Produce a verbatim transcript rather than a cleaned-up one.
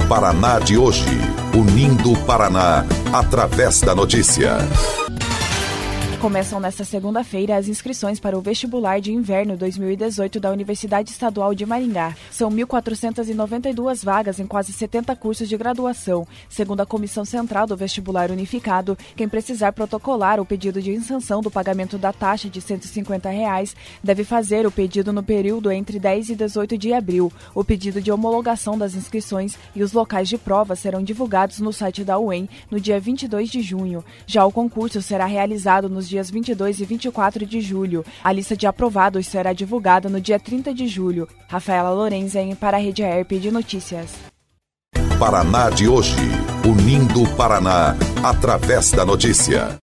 Paraná de hoje, unindo o Paraná através da notícia. Começam nesta segunda-feira as inscrições para o vestibular de inverno dois mil e dezoito da Universidade Estadual de Maringá. São mil quatrocentas e noventa e duas vagas em quase setenta cursos de graduação. Segundo a Comissão Central do Vestibular Unificado, quem precisar protocolar o pedido de isenção do pagamento da taxa de cento e cinquenta reais deve fazer o pedido no período entre dez e dezoito de abril. O pedido de homologação das inscrições e os locais de prova serão divulgados no site da U E M no dia vinte e dois de junho. Já o concurso será realizado nos dias vinte e dois e vinte e quatro de julho. A lista de aprovados será divulgada no dia trinta de julho. Rafaela Lorenzen para a Rede A E R P de Notícias. Paraná de hoje, unindo o Paraná através da notícia.